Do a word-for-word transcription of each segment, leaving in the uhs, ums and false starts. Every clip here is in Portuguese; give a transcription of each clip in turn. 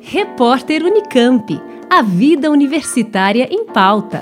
Repórter Unicamp. A vida universitária em pauta.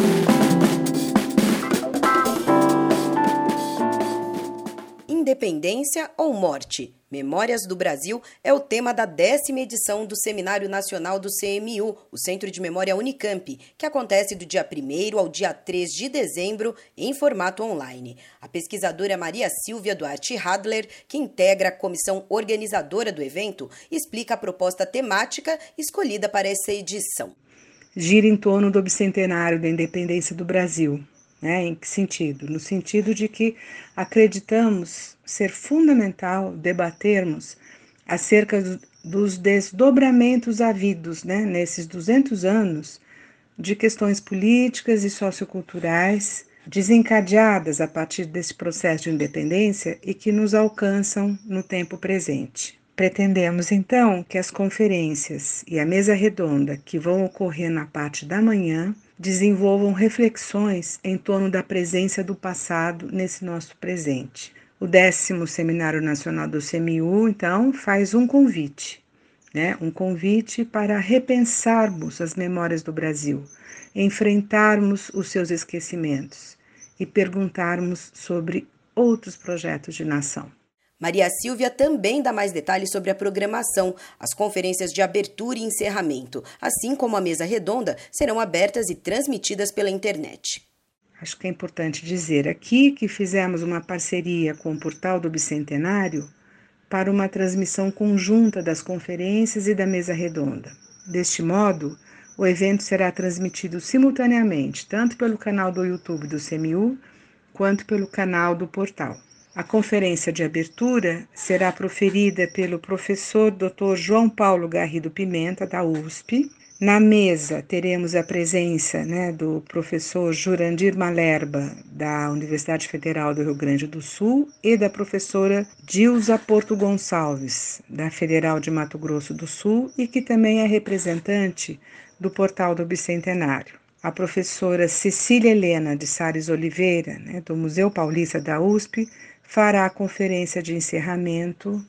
Independência ou morte? Memórias do Brasil é o tema da décima edição do Seminário Nacional do C M U, o Centro de Memória Unicamp, que acontece do dia primeiro ao dia três de dezembro em formato online. A pesquisadora Maria Silvia Duarte Hadler, que integra a comissão organizadora do evento, explica a proposta temática escolhida para essa edição. Gira em torno do bicentenário da independência do Brasil. Né? Em que sentido? No sentido de que acreditamos ser fundamental debatermos acerca do, dos desdobramentos havidos, né, nesses duzentos anos de questões políticas e socioculturais desencadeadas a partir desse processo de independência e que nos alcançam no tempo presente. Pretendemos, então, que as conferências e a mesa redonda que vão ocorrer na parte da manhã desenvolvam reflexões em torno da presença do passado nesse nosso presente. O décimo Seminário Nacional do C M U, então, faz um convite, né? um convite para repensarmos as memórias do Brasil, enfrentarmos os seus esquecimentos e perguntarmos sobre outros projetos de nação. Maria Silvia também dá mais detalhes sobre a programação. As conferências de abertura e encerramento, assim como a mesa redonda, serão abertas e transmitidas pela internet. Acho que é importante dizer aqui que fizemos uma parceria com o Portal do Bicentenário para uma transmissão conjunta das conferências e da mesa redonda. Deste modo, o evento será transmitido simultaneamente, tanto pelo canal do YouTube do C M U, quanto pelo canal do portal. A conferência de abertura será proferida pelo professor doutor João Paulo Garrido Pimenta, da U S P. Na mesa teremos a presença né, do professor Jurandir Malerba, da Universidade Federal do Rio Grande do Sul, e da professora Dilza Porto Gonçalves, da Federal de Mato Grosso do Sul, e que também é representante do Portal do Bicentenário. A professora Cecília Helena de Sares Oliveira, né, do Museu Paulista da U S P, fará a conferência de encerramento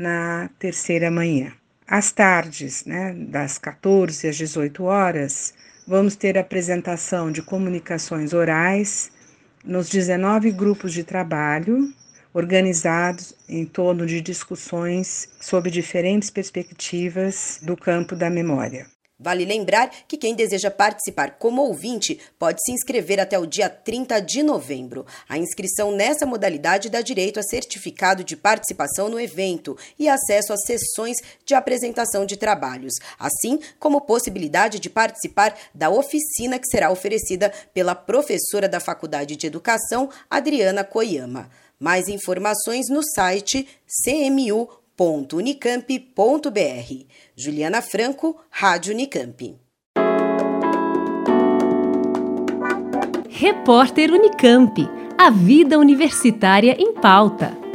na terceira manhã. Às tardes, né, das quatorze às dezoito horas, vamos ter a apresentação de comunicações orais nos dezenove grupos de trabalho, organizados em torno de discussões sobre diferentes perspectivas do campo da memória. Vale lembrar que quem deseja participar como ouvinte pode se inscrever até o dia trinta de novembro. A inscrição nessa modalidade dá direito a certificado de participação no evento e acesso às sessões de apresentação de trabalhos, assim como possibilidade de participar da oficina que será oferecida pela professora da Faculdade de Educação, Adriana Koyama. Mais informações no site c m u ponto unicamp ponto b r. Juliana Franco, Rádio Unicamp. Repórter Unicamp. A vida universitária em pauta.